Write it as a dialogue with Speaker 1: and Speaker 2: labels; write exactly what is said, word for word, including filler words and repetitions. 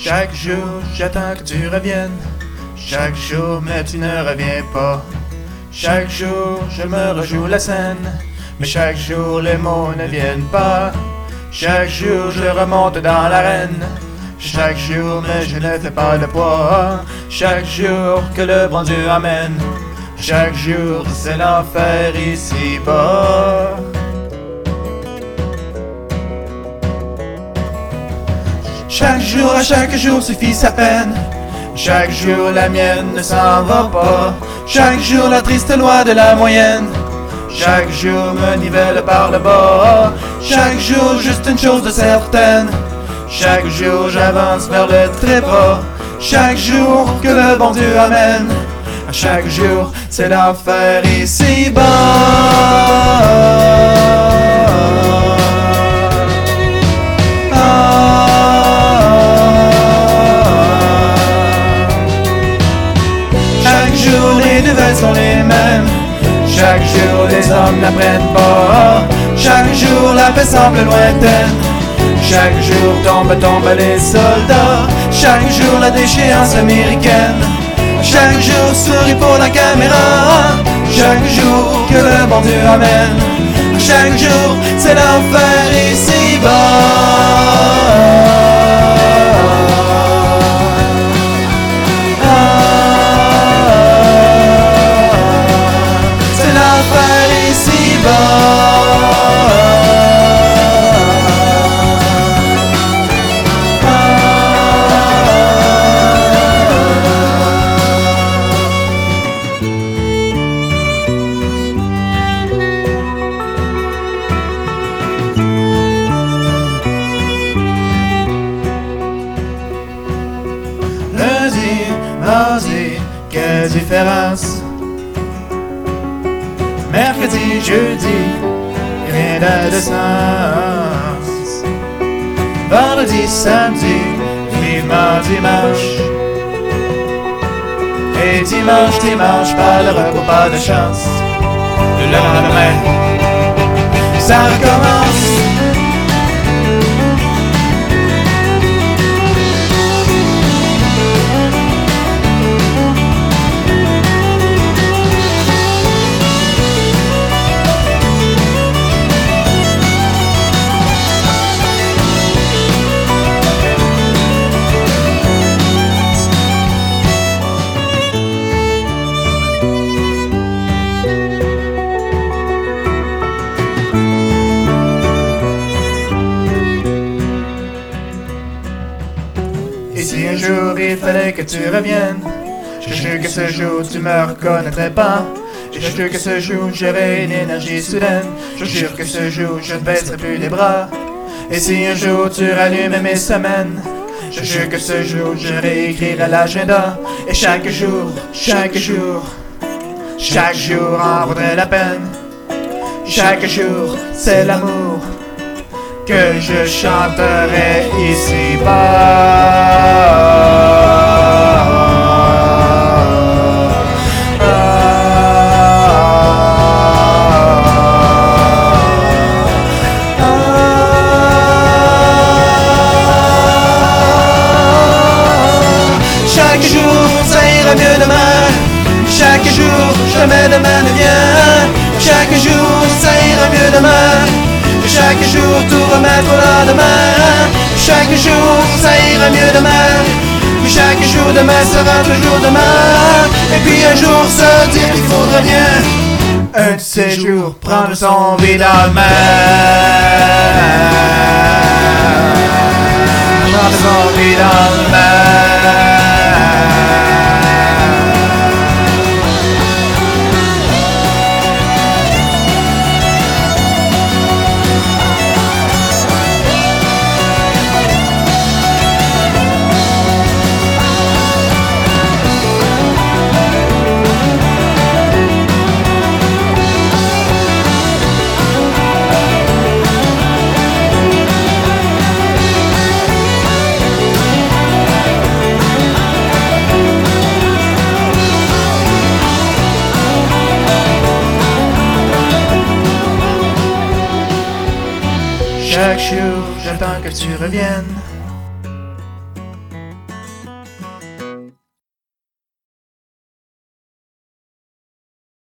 Speaker 1: Chaque jour, j'attends que tu reviennes. Chaque jour, mais tu ne reviens pas. Chaque jour, je me rejoue la scène. Mais chaque jour, les mots ne viennent pas. Chaque jour, je remonte dans l'arène. Chaque jour, mais je ne fais pas de poids. Chaque jour que le bon Dieu amène. Chaque jour, c'est l'enfer ici-bas. Chaque jour, à chaque jour suffit sa peine. Chaque jour, la mienne ne s'en va pas. Chaque jour, la triste loi de la moyenne. Chaque jour, me nivelle par le bas. Chaque jour, juste une chose de certaine. Chaque jour, j'avance vers le trépas. Chaque jour que le bon Dieu amène. À chaque jour, c'est l'enfer ici-bas. Chaque jour, les nouvelles sont les mêmes. Chaque jour, les hommes n'apprennent pas. Chaque jour, la paix semble lointaine. Chaque jour, tombent, tombent les soldats. Chaque jour, la déchéance américaine. Chaque jour, sourit pour la caméra. Chaque jour, que le bon Dieu amène. Chaque jour, c'est l'enfer ici-bas. Lundi, mardi, quelle différence. Mercredi, jeudi, rien n'a de sens. Vendredi, samedi, vivement dimanche. Et dimanche, dimanche, pas de repos, pas de chance. Le lendemain, ça recommence. Et si un jour il fallait que tu reviennes, je jure que ce jour tu me reconnaîtrais pas. Je jure que ce jour j'aurai une énergie soudaine. Je jure que ce jour je ne baisserai plus les bras. Et si un jour tu rallumes mes semaines, je jure que ce jour je réécrirai l'agenda. Et chaque jour, chaque jour, chaque jour en vaudrait la peine. Chaque jour c'est l'amour que je chanterai ici-bas. Chaque jour, ça ira mieux demain. Chaque jour, jamais demain ne vient. Chaque jour, ça ira mieux demain. Chaque jour, tout remettre au lendemain. Chaque jour, ça ira mieux demain. Chaque jour, demain sera toujours demain. Et puis un jour, se dire qu'il faudra bien un de ces jours prendre son vie dans le main. Prendre son vie dans le main. Chaque jour, j'attends que tu reviennes.